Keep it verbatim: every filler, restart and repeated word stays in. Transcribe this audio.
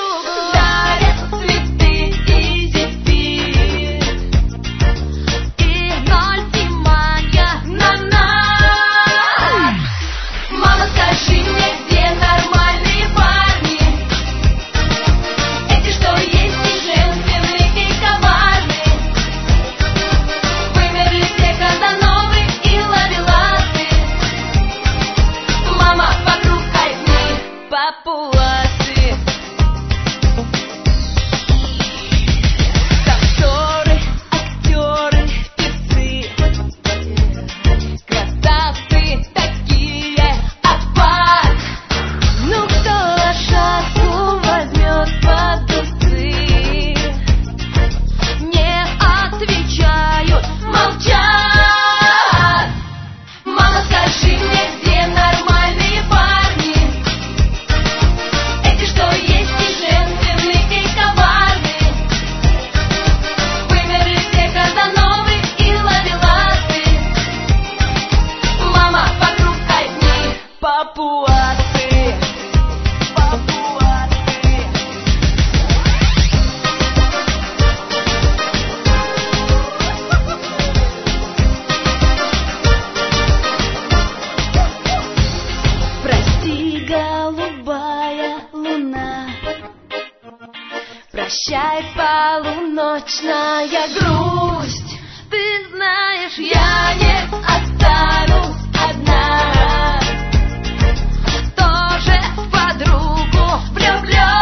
другу дарят цветы и зефир, и ноль внимания на нас. Мама, скажи мне, где нормальные парни? Эти, что есть и женственные, и коварные. Вымерли все казановы и ловеласы. Мама, вокруг одни папуасы. Танцоры, актеры, певцы, красавцы такие, аппарат. Ну кто лошадку возьмет под усы? Не отвечают, молчат. Мама, скажи мне, где нормальные парни? Эти, что есть и женственные, и коварные. Вымерли все казановы и ловеласы. Мама, вокруг одни папуасы. Папуасы. Прости, голубая луна, прощай, полуночная грусть. Ты знаешь, я не останусь одна. Тоже в подругу влюблен.